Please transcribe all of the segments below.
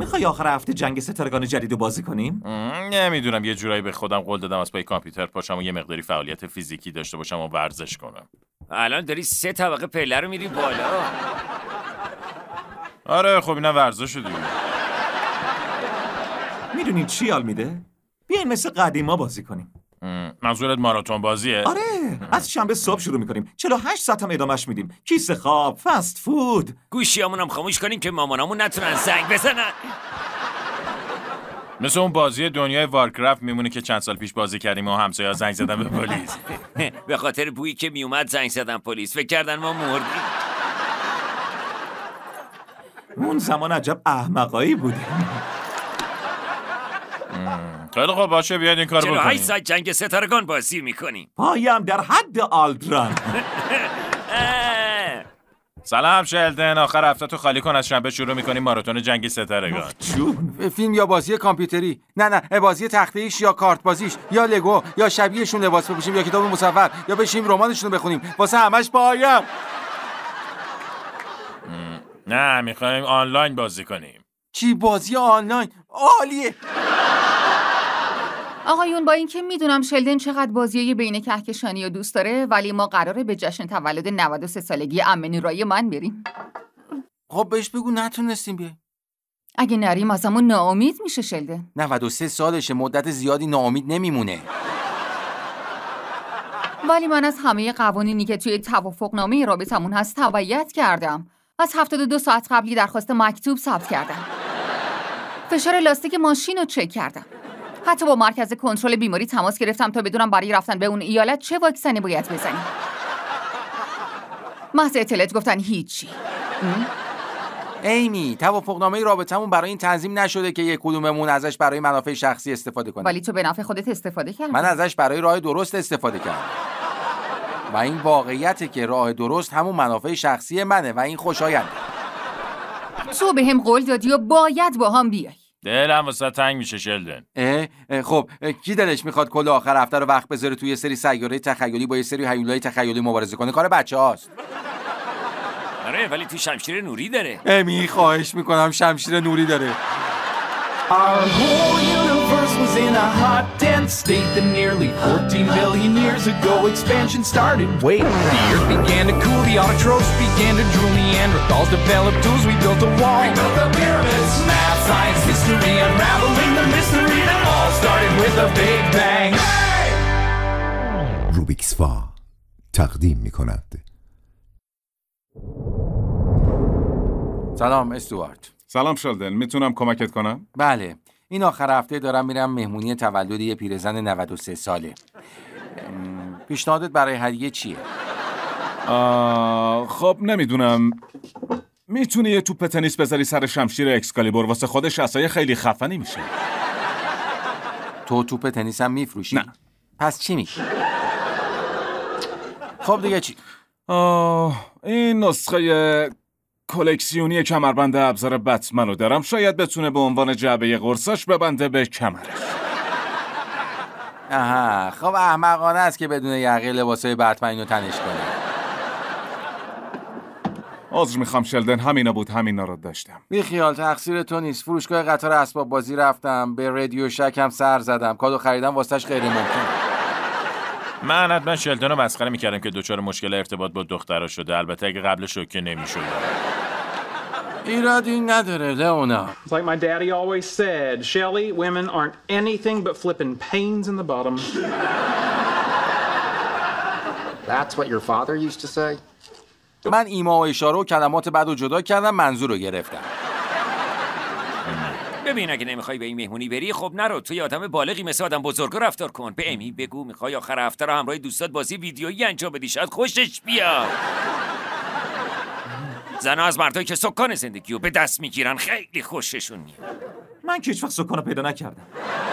میخوای آخر هفته جنگ ستارگان جدیدو بازی کنیم؟ نمیدونم، یه جورایی به خودم قول دادم از پای کامپیوتر پاشم و یه مقداری فعالیت فیزیکی داشته باشم و ورزش کنم. الان داری 3 طبقه پله رو میری بالا. آره خب اینا ورزش دیگه. میدونی چی حال میده؟ بیاین مثل قدیما بازی کنیم. منظورت ماراتون بازیه؟ آره، از شنبه صبح شروع میکنیم، 48 ساعت هم ادامش میدیم. کیسه خواب، فست فود. گوشیامونم خاموش کنیم که مامانامون نتونن زنگ بزنن. مثل اون بازی دنیای وارکرافت میمونه که چند سال پیش بازی کردیم و همسایه‌ها زنگ زدن به پلیس. به خاطر بویی که میومد زنگ زدن پلیس، فکر کردن ما مردیم. اون زمان عجب احمقایی بودیم. خیلی خب باشه، بیاید این کارو 48 بکنیم. ساعت جنگ ستارگان بازی میکنیم. پایم در حد آلدران. سلام شلدن، آخر هفته تو خالی کن، از شنبه شروع میکنیم ماراتون جنگ ستارگان. فیلم یا بازی کامپیوتری؟ نه بازی تخته‌ایش یا کارت بازیش یا لگو یا شبیهشون لباس بپوشیم یا کتاب مصور یا بشیم رمانشون رو بخونیم. واسه همش پایم. نه میخوایم آنلاین بازی کنیم. چی بازی آنلاین؟ عالیه. آقایون، با اینکه میدونم شلدن چقدر بازیای بین کهکشانی رو دوست داره، ولی ما قراره به جشن تولد 93 سالگی عمه نورای من بریم. خب بهش بگو نتونستیم بیایم. اگه نریم ازمون ناامید میشه شلدن. 93 سالشه، مدت زیادی ناامید نمیمونه. ولی من از همه قوانینی که توی توافقنامه رابطمون هست تبعیت کردم. از 72 ساعت قبلی درخواست مکتوب ثبت کردم. فشار لاستیک ماشین رو چک کردم. حتی با مرکز کنترل بیماری تماس گرفتم تا بدونم برای رفتن به اون ایالت چه واکسنی باید بزنیم. محض اطلاعات گفتن هیچی. ایمی، توافقنامه رابطمون برای این تنظیم نشده که یک کدوممون ازش برای منافع شخصی استفاده کنه. ولی تو به نفع خودت استفاده کردی. من ازش برای راه درست استفاده کردم. و این واقعیته که راه درست همون منافع شخصی منه و این خوشاینده. تو به هم قول دادی و باید با هم بیای. دلم واسه تنگ میشه شلدن. خب کی دلش میخواد کل آخر هفته رو وقت بذاره توی سری سیاره تخیلی با یه سری هیولای تخیلی مبارزه کنه؟ کار بچه‌هاست. آره ولی تو شمشیر نوری داره. امی خواهش میکنم شمشیر نوری داره. Our whole universe was in a hot, dense state that nearly 14 billion years ago expansion started. Wait, the earth began to cool, the autotrophs began to drool, Neanderthals developed tools, we built a wall. We built the pyramids, math, science, history, unraveling the mystery that all started with a big bang. Hey! روبیکس فا تقدیم می‌کند. سلام استوارت. سلام شلدن، میتونم کمکت کنم؟ بله، این آخر هفته دارم میرم مهمونی تولد یه پیرزن 93 ساله. پیشنهادت برای هدیه چیه؟ خب نمیدونم، میتونی یه توپ تنیس بذاری سر شمشیر اکسکالیبور، واسه خودش عصای خیلی خفنی میشه. تو توپ تنیس هم میفروشی؟ نه. پس چی میگی؟ خب دیگه چی؟ این نسخه کلکسیونی کمربند ابزار بتمن رو دارم، شاید بتونه به عنوان جعبه قرصاش ببنده به کمرش. آها، خب احمقانه است که بدون یقه لباسای بتمن رو تنش کنه. عذر میخوام شلدن، همینا بود، همینا رو داشتم. بی خیال، تقصیر تو نیست. فروشگاه قطار اسباب بازی رفتم، به رادیو شک هم سر زدم، کادو خریدم واسش غیر ممکن. من حتما شلدن رو مسخره میکردم که دچار مشکل ارتباط با دخترها شده، البته اگه قبل شوکه نمیشد. ایرادی نداره لئونا. It's like my daddy always said, Shelley, women aren't anything but flipping pains in the bottom. That's what your father used to say? من ایما و اشاره و کلمات بعد رو جدا کردم، منظور رو گرفتم. ببین اگه نمیخوای به این مهمونی بری خب نرو. تو یه آدم بالغی مثل آدم بزرگا رفتار کن. به امی بگو میخوای آخر هفته رو همراه دوستات بازی ویدیویی انجام بدی، شاید خوشش بیاد. زنها از مردایی که سکان زندگی رو به دست میگیرن خیلی خوششون میاد. من که هیچ وقت سکان رو پیدا نکردم.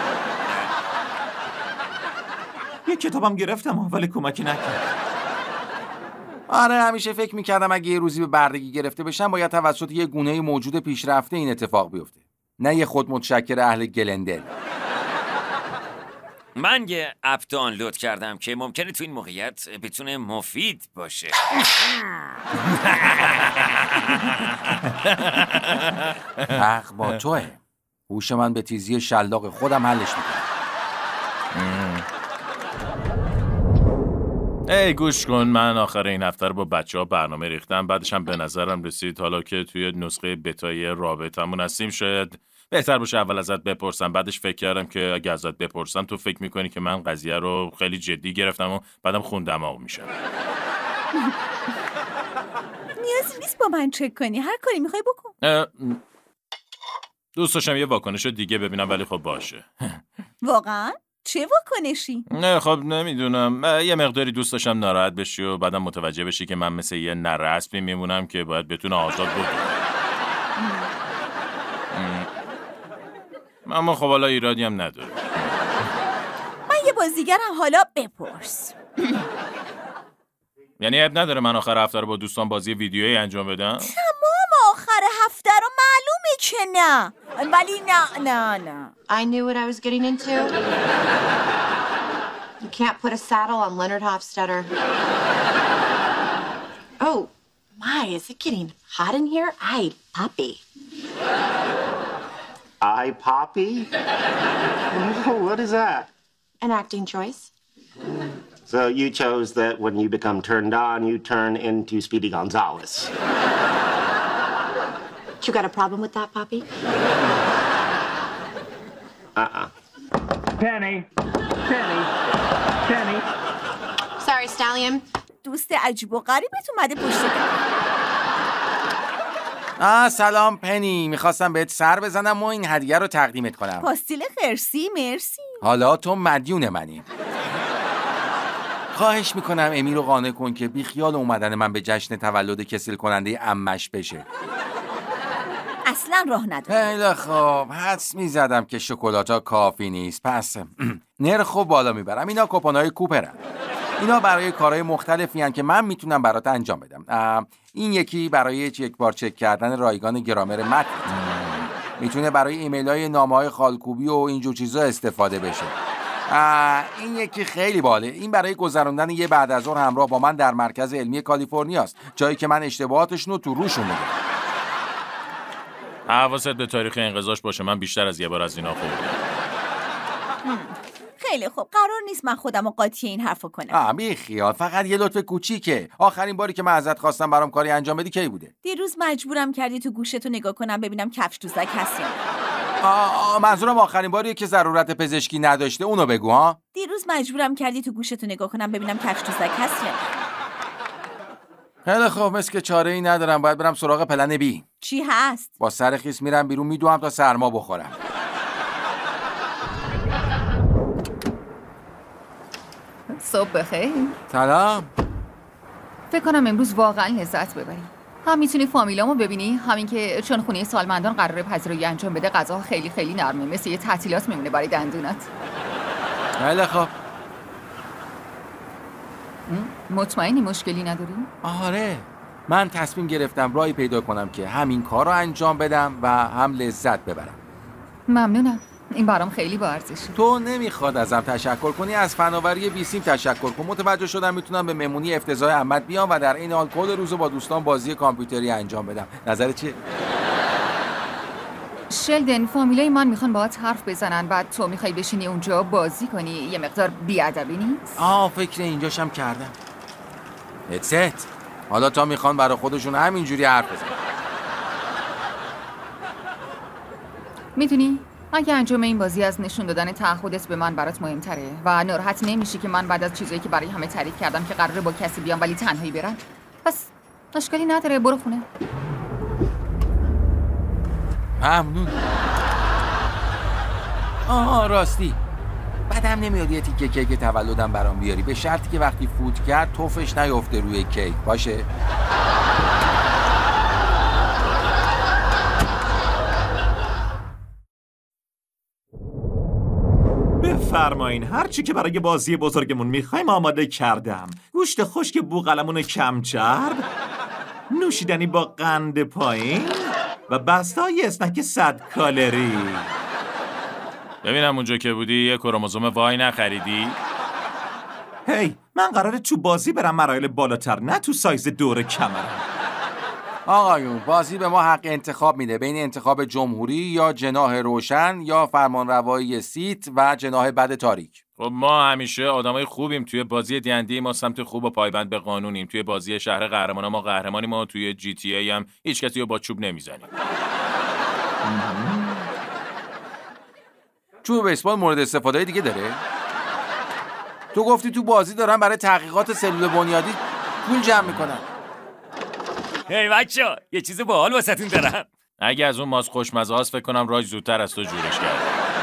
یه کتابم گرفتم ولی کمکی نکرد. آره همیشه فکر میکردم اگه یه روزی به بردگی گرفته بشم باید توسط یه گونه موجود پیشرفته این اتفاق بیفته، نه یه خود متشکر اهل گلندل. من یه اپ دانلود کردم که ممکنه تو این موقعیت بتونه مفید باشه. حق با توه. هوش من به تیزی شلاق خودم حلش میکنم. ای گوش کن، من آخر این هفته رو با بچه‌ها برنامه ریختم. بعدش هم به نظرم رسید حالا که توی نسخه بتای رابطمون هستیم شاید بهتر باشه اول ازت بپرسم. بعدش فکر کردم که اگه ازت بپرسم تو فکر میکنی که من قضیه رو خیلی جدی گرفتم و بعدم خون دماغ میشم. نیازی نیست با من چک کنی، هر کاری میخوای بکن. دوست داشتم یه واکنش دیگه ببینم، ولی خب باشه. واقعا؟ چه واکنشی؟ نه خب نمیدونم، یه مقداری دوست داشتم ناراحت بشی و بعدم متوجه بشی که من مثل یه نرسمی میمونم که باید بتونه آزاد بکنه. اما خب حالا ایرادی هم نداره. من یه بازیگرم، حالا بپرس. یعنی عیب نداره من آخر هفته رو با دوستان بازی ویدیویی انجام بدم؟ تمام آخر هفته رو معلومه که نه، ولی نه. I knew what I was getting into. You can't put a saddle on Leonard Hofstadter. Oh, my, is it getting hot in here? Aye, Poppy. I Poppy? What is that? An acting choice. So you chose that when you become turned on, you turn into Speedy Gonzalez. You got a problem with that, Poppy? Penny. Sorry, Stallion. دوست عجیب و غریبت اومده پشت در. سلام پنی، میخواستم بهت سر بزنم و این هدیه رو تقدیمت کنم. پاستیل خرسی، مرسی. حالا تو مدیون منی. خواهش میکنم امی رو قانع کن که بیخیال اومدن من به جشن تولد کسل کننده عمش بشه. اصلا راه نداره. خیلی خوب، حدس میزدم که شکلاتا کافی نیست، پس نرخو بالا میبرم. اینا کوپن‌های کوپرن. اینا برای کارهای مختلفی هستن که من میتونم برات انجام بدم. این یکی برای یک بار چک کردن رایگان گرامر متن، میتونه برای ایمیل‌های نامه‌های خالکوبی و اینجور چیزا استفاده بشه. این یکی خیلی باله، این برای گذراندن یه بعد از ظهر همراه با من در مرکز علمی کالیفرنیا است، جایی که من اشتباهاتشون رو تو روشون میگم. حواست به تاریخ انقضاش باشه، من بیشتر از یه بار از اینا خوردم. خیلی خوب، قرار نیست من خودم رو قاطی این حرفو کنم. بی خیال، فقط یه لطف کوچیکه. آخرین باری که من ازت خواستم برام کاری انجام بدی کی بوده؟ دیروز مجبورم کردی تو گوشتو نگاه کنم ببینم کفش دوزک هست یا نه. منظورم آخرین باریه که ضرورت پزشکی نداشته، اونو بگو ها. دیروز مجبورم کردی تو گوشتو نگاه کنم ببینم کفش دوزک هست یا نه. خیلی خوب، مثل که چاره ای ندارم، باید برم سراغ پلن بی. چی هست؟ با سر خیس میرم بیرون میدوام تا سرما بخورم. صبح بخیر. سلام. فکر کنم امروز واقعا لذت ببری. هم میتونی فامیلامو ببینی، همین که چون خونه سالمندان قراره پذیرایی انجام بده غذا خیلی خیلی نرمه، مثل یه تعطیلات میمونه برای دندونات. خیلی خوب. مطمئنی مشکلی نداری؟ آره، من تصمیم گرفتم راهی پیدا کنم که همین کار رو انجام بدم و هم لذت ببرم. ممنونم، این برام خیلی با ارزشه. تو نمیخواد ازم تشکر کنی، از فناوری بیسیم تشکر کن. متوجه شدم میتونم به مهمونی افتضاح عمت بیام و در این حال کل روزو با دوستان بازی کامپیوتری انجام بدم. نظرت چیه؟ شلدن، فامیلای من میخوان باهات حرف بزنن، بعد تو میخوای بشینی اونجا بازی کنی. یه مقدار بیادبی نیست؟ فکر اینجاشم کردم. هدست. حالا تا میخوان برای خودشون همینجوری حرف بزنن. میدونی اگه انجام این بازی از نشون دادن تعهدت به من برات مهمتره و ناراحت نمیشی که من بعد از چیزایی که برای همه تعریف کردم که قراره با کسی بیام ولی تنهایی برم، پس اشکالی نداره، برو خونه. ممنون. راستی بعدم نمیاد یه تیکه کیک تولدم برام بیاری، به شرطی که وقتی فوت کرد توفش نیفته روی کیک، باشه؟ بفرمایین، هرچی که برای بازی بزرگمون میخوایم آماده کردم. گوشت خشک بوقلمون کم چرب، نوشیدنی با قند پایین و بسته‌های اسنک 100 کالری. ببینم اونجا که بودی یه کروموزوم وای نخریدی؟ هی، من قراره تو بازی برم مراحل بالاتر، نه تو سایز دور کمرم. آقایون، بازی به ما حق انتخاب میده بین انتخاب جمهوری یا جناح روشن یا فرمانروایی سیت و جناح بد تاریک. خب ما همیشه آدمای خوبیم. توی بازی دی‌اندی ما سمت خوب و پایبند به قانونیم. توی بازی شهر قهرمانا ما قهرمانیم و توی جی تی ای هم هیچ کسی رو با چوب نمیزنیم. چوب بیسبال مورد استفاده دیگه داره؟ تو گفتی تو بازی دارن برای تحقیقات سلول بنیادی پول جمع میکنن. هی بچه‌ها، یه چیز باحال واسهتون دارم. اگه از اون ماست خوشمزه هاست فکر کنم راج زودتر از تو جورش کرد.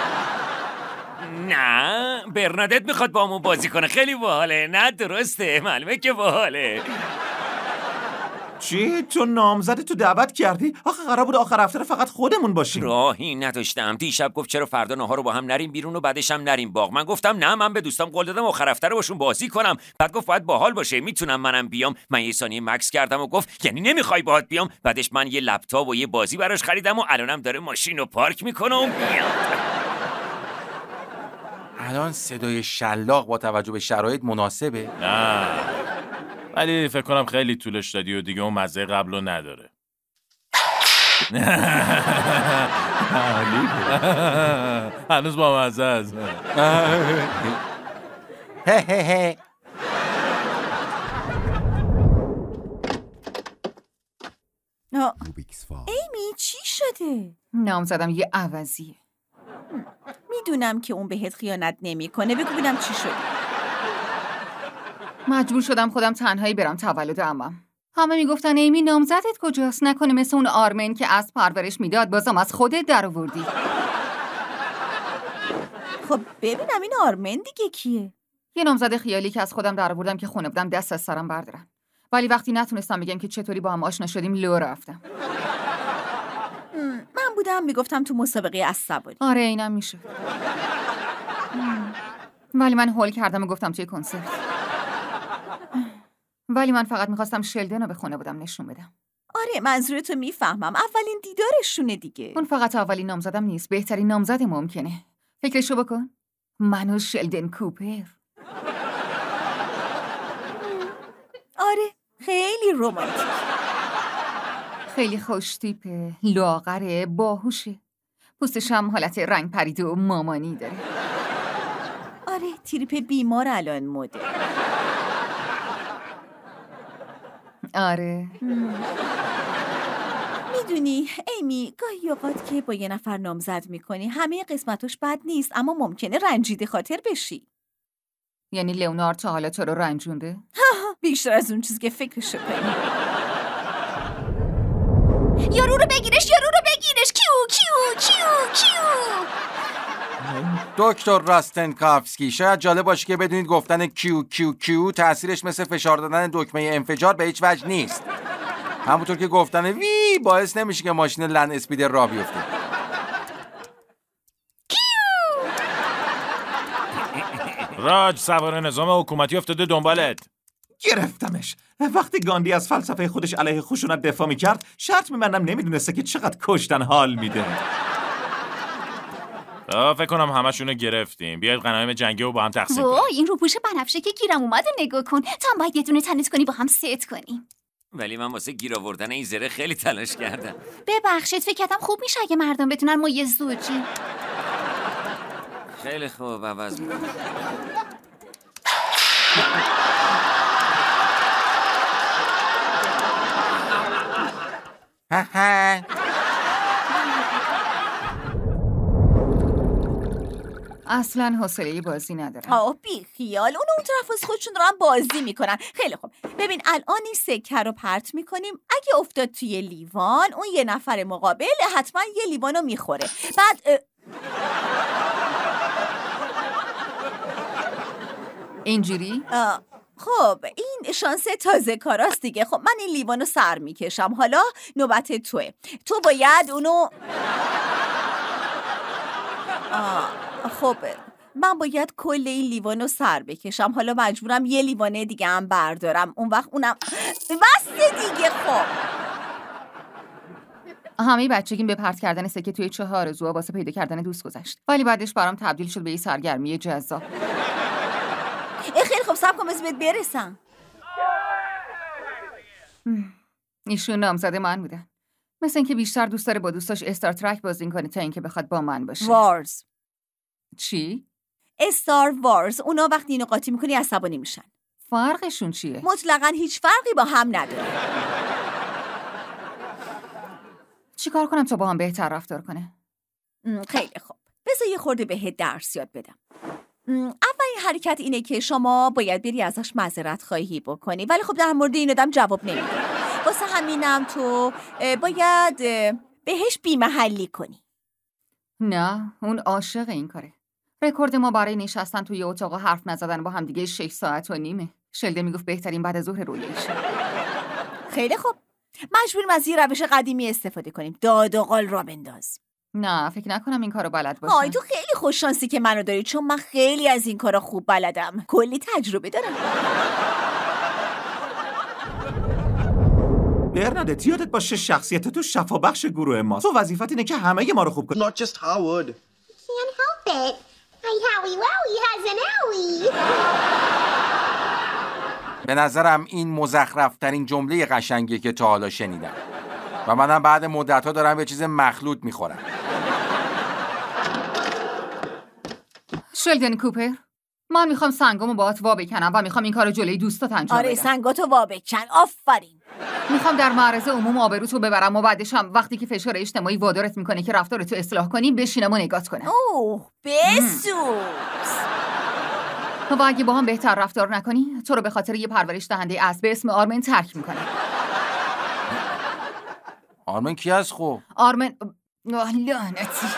نه، برنادت میخواد با همون بازی کنه. خیلی باحاله. نه درسته، معلومه که باحاله. چی؟ تو نامزد تو دعوت کردی؟ آخه قرار بود آخر هفته فقط خودمون باشیم. راهی نداشتم. دیشب گفت چرا فردا نهار رو با هم نریم بیرون و بعدش هم نریم باغ. من گفتم نه، من به دوستام قول دادم آخر هفته رو باشون بازی کنم. بعد گفت باید باحال باشه، میتونم منم بیام. من یه ثانیه مکس کردم و گفت یعنی نمیخوای باهات بیام؟ بعدش من یه لپتاپ و یه بازی براش خریدم و الانم داره ماشین رو پارک میکنه و میاد. الان صدای شلاق با توجه به شرایط مناسبه؟ نه، ولی فکر کنم خیلی طولش دادی و دیگه اون مزه قبلو نداره. هنوز با مزه است. ایمی چی شده؟ نامزدم یه عوضیه. میدونم که اون بهت خیانت نمیکنه. بگو ببینم چی شد. مجبور شدم خودم تنهایی برم تولد عمم. همه میگفتن ایمی نامزدت کجاست؟ نکنه مثل اون آرمن که از پرورش میداد بازم از خودت در آوردی. خب ببینم این آرمن دیگه کیه؟ یه نامزد خیالی که از خودم در آوردم که خونه بودم دست از سرم بردارن. ولی وقتی نتونستم بگم که چطوری با هم آشنا شدیم لو رفتم. من بودم میگفتم تو مسابقه عصبانی. آره اینم میشه. ولی من هول کردم و گفتم توی کنسرت. ولی من فقط میخواستم شلدن رو به خونه بودم نشون بدم. آره منظورتو میفهمم. اولین دیدارشونه دیگه. اون فقط اولین نامزدم نیست، بهترین نامزد ممکنه. فکرشو بکن. من و شلدن کوپر. آره خیلی رمانتیک. خیلی خوش تیپه، لاغره، باهوشه. پوستش هم حالت رنگ پریده و مامانی داره. آره تریپ بیمار الان مده. آره. میدونی ایمی گاهی اوقات که با یه نفر نامزد میکنی همه قسمتاش بد نیست اما ممکنه رنجیده خاطر بشی. یعنی لئونارد تا حالا تو رو رنجونده؟ بیشتر از اون چیزی که فکرشو کنی. یارو رو بگیرش، یارو رو بگیرش. کیو کیو کیو کیو. دکتر راستنکافسکی، شاید جالب باشه که بدونید گفتن کیو کیو کیو تأثیرش مثل فشار دادن دکمه انفجار به هیچ وجه نیست. همونطور که گفتن وی باعث نمیشه که ماشین لند اسپیدر راه بیفته. راج سوار نظام حکومتی افتاده دنبالت. گرفتمش. وقتی گاندی از فلسفه خودش علیه خشونت دفاع میکرد شرط میبندم نمیدونسته که چقدر کشتن حال میده. فکر کنم همشونو گرفتیم. بیاید غنایم جنگی رو با هم تقسیم کنیم. وای این روپوش بنفشه که گیرم اومد و نگاه کن. تو هم باید یه دونه تنت کنی با هم ست کنیم. ولی من واسه گیر آوردن این زره خیلی تلاش کردم. ببخشید فکر کردم خوب میشه اگه مردم بتونن ما یه زوجی. خیلی خوب عوض میکنم. اصلا حوصله بازی ندارم. بی خیال، اون طرف از خودشون دارن بازی میکنن. خیلی خوب ببین الان این سکه رو پرت میکنیم. اگه افتاد توی لیوان اون یه نفر مقابل حتما یه لیوانو میخوره. بعد اینجوری؟ خب این شانس تازه کاراست دیگه. خب من این لیوانو سر میکشم. حالا نوبت توه. تو باید اونو خب من باید کل این لیوانو سر بکشم. حالا مجبورم یه لیوانه دیگه هم بردارم. اون وقت اونم بسته دیگه. خب همه بچگیم به پرت کردن سکه توی چه آرزوها واسه پیدا کردن دوست گذشت. ولی بعدش برام تبدیل شد به یه سرگرمی جذاب. خیلی خوب صبر کن بذار برسم. ایشون نامزد من بودن. مثل اینکه بیشتر دوست داره با دوستاش استار ترک بازی کنه تا اینکه بخواد با من باشه. وارز. چی؟ استار وارز. اونا وقتی اینو قاطی میکنی عصبانی میشن. فرقشون چیه؟ مطلقاً هیچ فرقی با هم نداره. چیکار کنم تا با هم بهتر رفتار کنه؟ خیلی خوب. بذار یه خورده بهت درس یاد بدم. اولین حرکت اینه که شما باید بری ازش معذرت خواهی بکنی، ولی خب در مورد این آدم جواب نمیده. واسه همینم تو باید بهش بی‌محلی کنی. نه، اون عاشق این کاره. رکورد ما برای نشستن توی اتاق و حرف نزدن با هم دیگه 6 ساعت و نیمه. شلدن میگفت بهترین بعد از ظهر رویشه. خیلی خوب. مجبوریم از یه روش قدیمی استفاده کنیم. داد و قال را بنداز. نه، فکر نکنم این کارو بلد باشم. آی تو خیلی خوش شانسی که منو داری، چون من خیلی از این کارا خوب بلدم. کلی تجربه دارم. برنادت، یادت باشه شخصیت تو شفابخش گروه ماست. تو وظیفت اینه که همه ما رو خوب کنی. Not just Howard. Can't help it. Hey, Howie Wowie has an owie. به نظرم این مزخرف‌ترین جمله قشنگی که تا حالا شنیدم و منم بعد مدت‌ها دارم به چیز مخلوط میخورم. شلدن کوپر، من میخوام سنگامو باهات وا بکنم و میخوام این کارو جلوی دوستات انجام بدم. آره، سنگاتو وا بکن. آفرین. میخوام در معرض عموم آبروتو ببرم و بعدش هم وقتی که فشار اجتماعی وادارت میکنه که رفتارتو اصلاح کنی بشینم و نگات کنم. اوه، بسوز. و اگه با هم بهتر رفتار نکنی تو رو به خاطر یه پرورش دهنده اسب به اسم آرمن ترک میکنم. آرمن کی هست خب؟ آرمن لعنتی.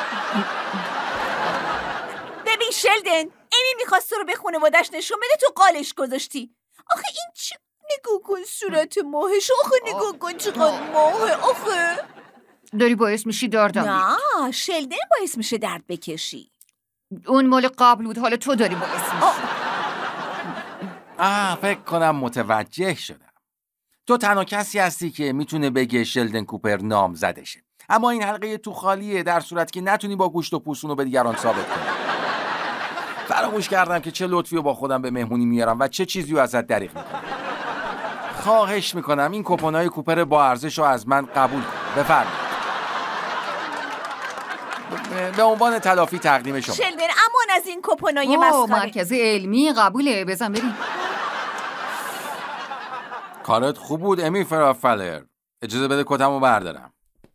ببین شلدن، امی میخواست تو رو به خانواده‌اش نشون بده، تو قالش گذاشتی. آخه این چه؟ نگاه کن صورت ماهش. آخه نگاه کن چقدر ماهه. آخه داری باعث میشی دردم بیاد. نه، شلدن باعث میشه درد بکشی. اون مال قبل بود، حالا تو داری باعث میشی. فکر کنم متوجه شدم. تو تنها کسی هستی که میتونه بگه شلدن کوپر نامزدشه. اما این حلقه تو خالیه در صورتی که نتونی با گوشت و پوستونو به دیگران ثابت کنی. فراموش کردم که چه لطفی رو با خودم به مهمونی میارم و چه چیزی رو ازت دریغ میکنم. خواهش میکنم این کوپن‌های کوپر با ارزش رو از من قبول کن. بفرمایید. به عنوان تلافی تقدیم شما. شلدن، امان از این کوپن‌های مسخره. مرکز علمی قبوله، بزن بریم. کارت خوب بود امی فرافلر. اجازه بده کتمو بردارم.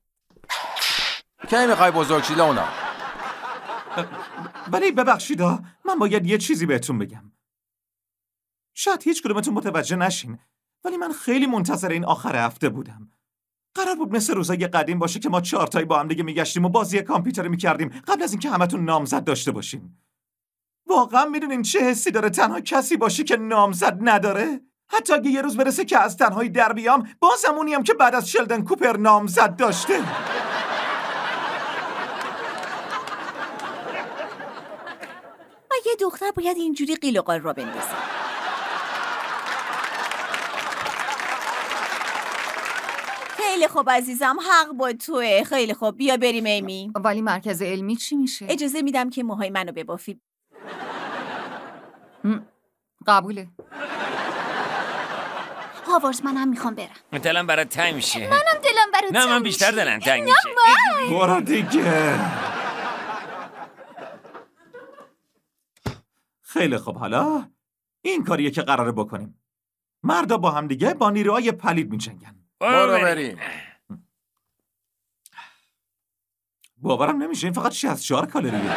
کی میخوای بزرگشی اونا؟ ولی ببخشیدا، من باید یه چیزی بهتون بگم. شاید هیچ کدومتون متوجه نشین، ولی من خیلی منتظر این آخر هفته بودم. قرار بود مثل روزای قدیم باشه که ما 4 تایی با هم دیگه میگشتیم و بازی کامپیوتری میکردیم قبل از اینکه همتون نامزد داشته باشین. واقعا میدونین چه حسی داره تنها کسی باشی که نامزد نداره؟ حتی اگه یه روز برسه که از تنهایی در بیام، بازمونیم که بعد از شلدن کوپر نامزد داشته. یه دختر باید اینجوری قیل و قال را بندازه. خیلی خوب عزیزم، حق با توه. خیلی خوب، بیا بریم امی. ولی مرکز علمی چی میشه؟ اجازه میدم که موهای منو ببافی. قبوله. هاوارز، منم میخوام برم. دلم برات تنگ میشه. منم دلم برات نه، من بیشتر دلم تنگ میشه. برو دیگه. خیلی خوب، حالا این کاریه که قراره بکنیم. مردا با هم دیگه با نیروهای پلید میجنگن. برو بریم. باورم نمیشه این فقط 64 کالریه.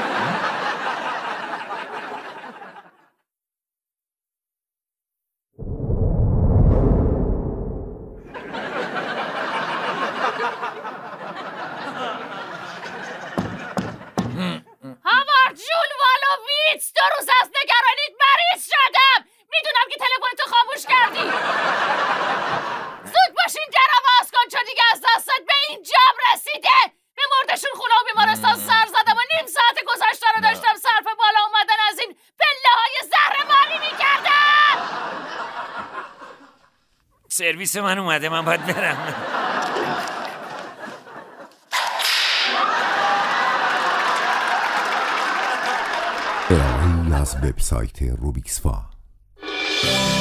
هاوارد جول والوویتز، 2 روز از نگرانیت مریض شدم. میدونم که تلفنتو خاموش کردی. زود باشین درم باز کن، چون دیگه از دستت به اینجام رسیده. به مردشون خونه و بیمارستان سر زدم و نیم ساعت گذشته رو داشتم صرف بالا اومدن از این پله های زهرماری میکردم. سرویس من اومده، من باید برم. ارائه‌ای از وبسایت روبیکسفا.